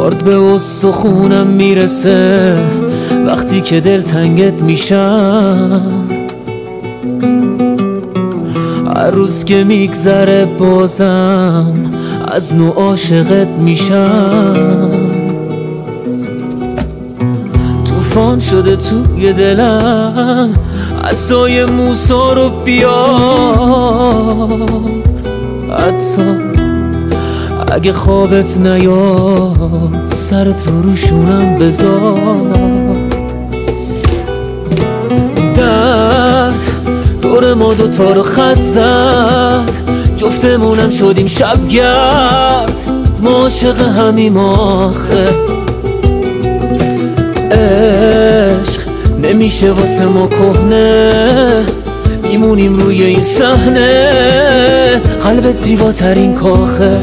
درد به استخونم میرسه وقتی که دلتنگت میشم. هر روز که میگذره بازم از نوع عاشقت میشم. طوفان شده توی دلم عصای موسی رو بیار، حتی اگه خوابت نیاد سرت رو روشونم بذار. درد دور ما دوتا رو خط زد، جفتمونم شدیم شبگرد، ما عاشق همیم آخه. عشق نمیشه واسه ما کهنه، میمونیم روی این صحنه، قلبت زیباترین کاخه.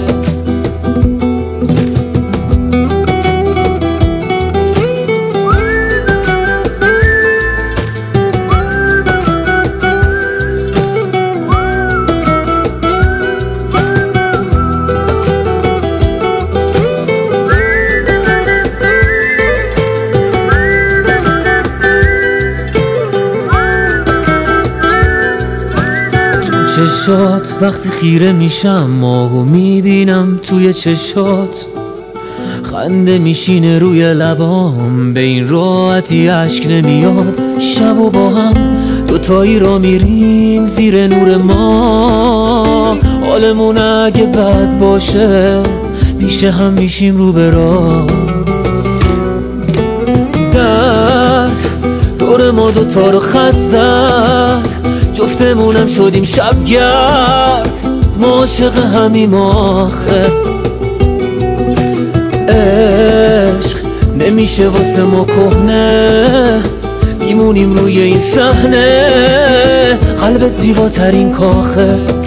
چشات وقتی خیره میشم ماهو میبینم توی چشات، خنده میشینه روی لبام، به این راحتی اشک نمیاد. شب و با هم دوتایی را میریم زیر نور ما، حالمون اگه بد باشه پیشه هم میشیم رو به راه. درد دور ما دوتا رو خط زد، جفتمونم شدیم شبگرد، ما عاشق همیم آخه. عشق نمیشه واسه ما کهنه، میمونیم روی این صحنه، قلبت زیباترین کاخه.